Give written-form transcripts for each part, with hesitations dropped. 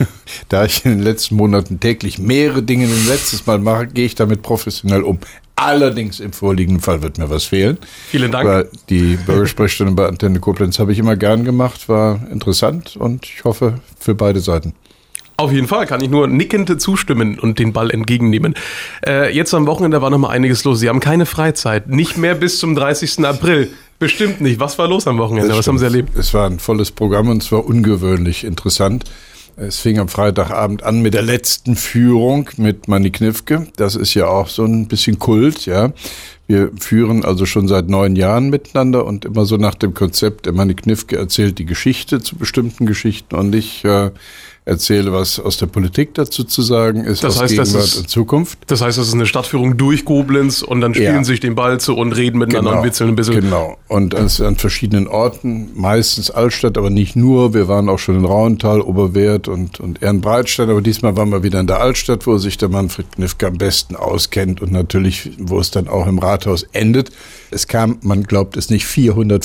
Da ich in den letzten Monaten täglich mehrere Dinge ein letztes Mal mache, gehe ich damit professionell um. Allerdings im vorliegenden Fall wird mir was fehlen. Vielen Dank. Weil die Bürgersprechstunde bei Antenne Koblenz habe ich immer gern gemacht, war interessant und ich hoffe für beide Seiten. Auf jeden Fall kann ich nur nickend zustimmen und den Ball entgegennehmen. Jetzt am Wochenende war noch mal einiges los. Sie haben keine Freizeit, nicht mehr bis zum 30. April. Bestimmt nicht. Was war los am Wochenende? Was haben Sie erlebt? Es war ein volles Programm und es war ungewöhnlich interessant. Es fing am Freitagabend an mit der letzten Führung mit Manni Kniffke. Das ist ja auch so ein bisschen Kult, ja. Wir führen also schon seit 9 Jahren miteinander und immer so nach dem Konzept, der Manni Kniffke erzählt die Geschichte zu bestimmten Geschichten und ich erzähle, was aus der Politik dazu zu sagen ist, das aus heißt, Gegenwart und Zukunft. Das heißt, das ist eine Stadtführung durch Koblenz und dann spielen sich den Ball zu und reden miteinander und witzeln ein bisschen. Genau, und an verschiedenen Orten, meistens Altstadt, aber nicht nur. Wir waren auch schon in Rauental, Oberwerth und Ehrenbreitstein, aber diesmal waren wir wieder in der Altstadt, wo sich der Manfred Kniffke am besten auskennt und natürlich, wo es dann auch im Rathaus endet. Es kam, man glaubt es nicht,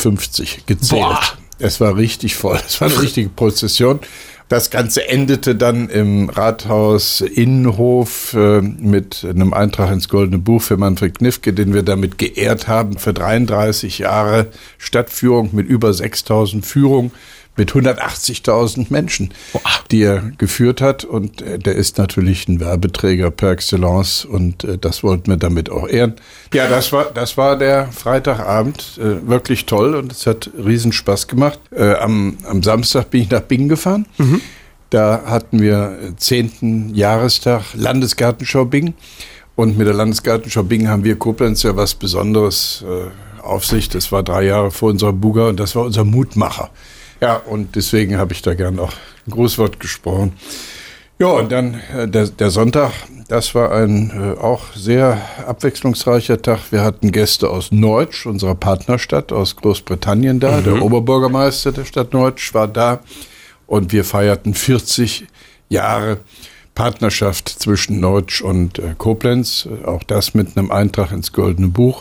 450 gezählt. Boah. Es war richtig voll, es war eine richtige Prozession. Das Ganze endete dann im Rathaus Innenhof mit einem Eintrag ins Goldene Buch für Manfred Kniffke, den wir damit geehrt haben für 33 Jahre Stadtführung mit über 6.000 Führungen mit 180.000 Menschen, die er geführt hat. Und der ist natürlich ein Werbeträger par excellence und das wollten wir damit auch ehren. Ja, das war der Freitagabend, wirklich toll und es hat riesen Spaß gemacht. Am Samstag bin ich nach Bingen gefahren. Mhm. Da hatten wir 10. Jahrestag Landesgartenschau Bingen. Und mit der Landesgartenschau Bingen haben wir Koblenz ja was Besonderes auf sich. Das war 3 Jahre vor unserer Buga und das war unser Mutmacher. Ja, und deswegen habe ich da gern auch ein Grußwort gesprochen. Ja, und dann der Sonntag, das war ein auch sehr abwechslungsreicher Tag. Wir hatten Gäste aus Norwich, unserer Partnerstadt aus Großbritannien da. Mhm. Der Oberbürgermeister der Stadt Norwich war da und wir feierten 40 Jahre Partnerschaft zwischen Norwich und Koblenz. Auch das mit einem Eintrag ins Goldene Buch.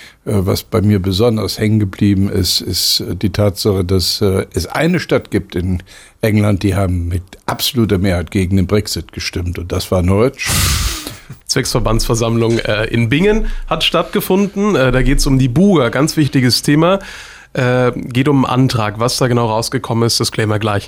Was bei mir besonders hängen geblieben ist, ist die Tatsache, dass es eine Stadt gibt in England, die haben mit absoluter Mehrheit gegen den Brexit gestimmt und das war Norwich. Zwecksverbandsversammlung in Bingen hat stattgefunden. Da geht es um die Buga, ganz wichtiges Thema. Geht um einen Antrag. Was da genau rausgekommen ist, das klären wir gleich.